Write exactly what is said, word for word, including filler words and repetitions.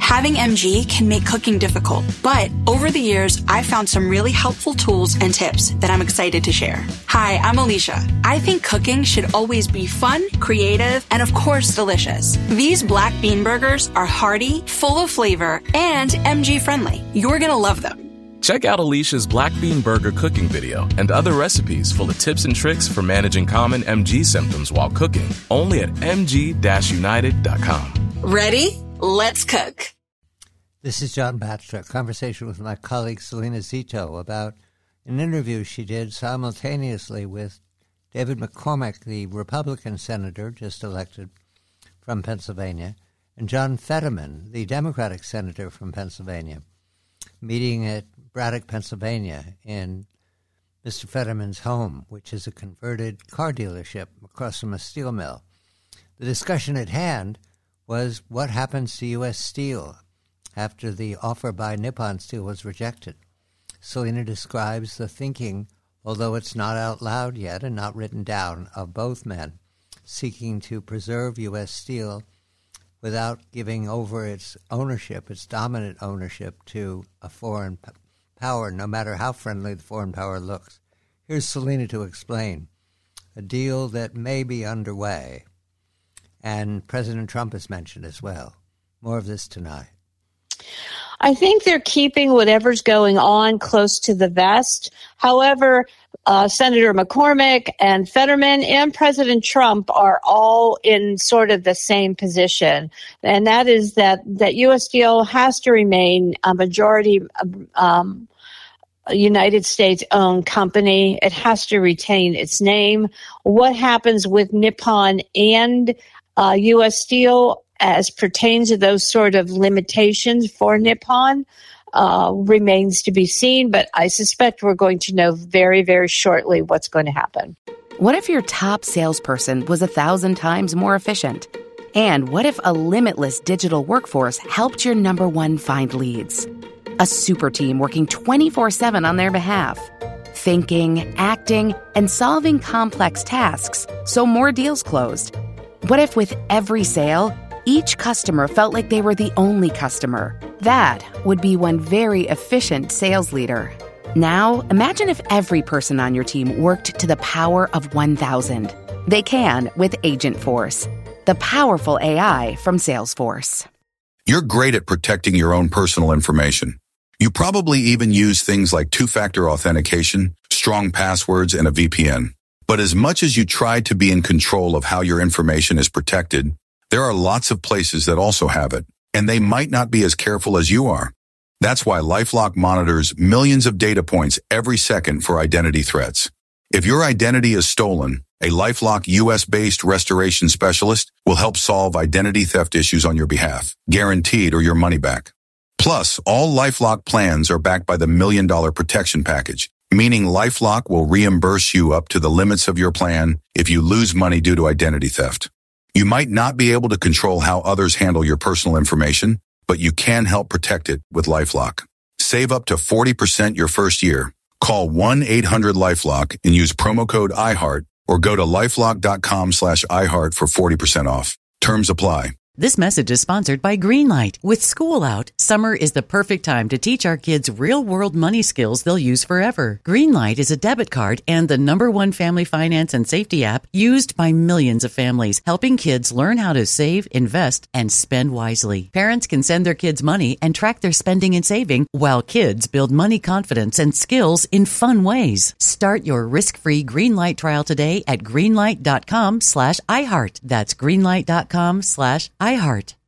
Having M G can make cooking difficult, but over the years, I've found some really helpful tools and tips that I'm excited to share. Hi, I'm Alicia. I think cooking should always be fun, creative, and of course, delicious. These black bean burgers are hearty, full of flavor, and M G friendly. You're gonna love them. Check out Alicia's Black Bean Burger cooking video and other recipes full of tips and tricks for managing common M G symptoms while cooking, only at m g dash united dot com. Ready? Let's cook. This is John Batchelor, a conversation with my colleague Selena Zito about an interview she did simultaneously with David McCormick, the Republican senator just elected from Pennsylvania, and John Fetterman, the Democratic senator from Pennsylvania, meeting at Braddock, Pennsylvania, in Mister Fetterman's home, which is a converted car dealership across from a steel mill. The discussion at hand was what happens to U S Steel after the offer by Nippon Steel was rejected. Selena describes the thinking, although it's not out loud yet and not written down, of both men seeking to preserve U S Steel without giving over its ownership, its dominant ownership, to a foreign p- power, no matter how friendly the foreign power looks. Here's Selena to explain a deal that may be underway, and President Trump is mentioned as well. More of this tonight. I think they're keeping whatever's going on close to the vest. However, uh, Senator McCormick and Fetterman and President Trump are all in sort of the same position, and that is that, that U S Steel has to remain a majority um, United States-owned company. It has to retain its name. What happens with Nippon and uh, U S Steel as pertains to those sort of limitations for Nippon uh, remains to be seen, but I suspect we're going to know very, very shortly what's going to happen. What if your top salesperson was a thousand times more efficient? And what if a limitless digital workforce helped your number one find leads? A super team working twenty-four seven on their behalf. Thinking, acting, and solving complex tasks so more deals closed. What if with every sale, each customer felt like they were the only customer? That would be one very efficient sales leader. Now, imagine if every person on your team worked to the power of one thousand. They can with Agentforce, the powerful A I from Salesforce. You're great at protecting your own personal information. You probably even use things like two-factor authentication, strong passwords, and a V P N. But as much as you try to be in control of how your information is protected, there are lots of places that also have it, and they might not be as careful as you are. That's why LifeLock monitors millions of data points every second for identity threats. If your identity is stolen, a LifeLock U S-based restoration specialist will help solve identity theft issues on your behalf, guaranteed or your money back. Plus, all LifeLock plans are backed by the Million Dollar Protection Package, meaning LifeLock will reimburse you up to the limits of your plan if you lose money due to identity theft. You might not be able to control how others handle your personal information, but you can help protect it with LifeLock. Save up to forty percent your first year. Call one eight hundred LifeLock and use promo code iHeart or go to lifelock.com slash iHeart for forty percent off. Terms apply. This message is sponsored by Greenlight. With school out, summer is the perfect time to teach our kids real-world money skills they'll use forever. Greenlight is a debit card and the number one family finance and safety app used by millions of families, helping kids learn how to save, invest, and spend wisely. Parents can send their kids money and track their spending and saving, while kids build money confidence and skills in fun ways. Start your risk-free Greenlight trial today at greenlight.com slash iHeart. That's greenlight.com slash iHeart. iHeart.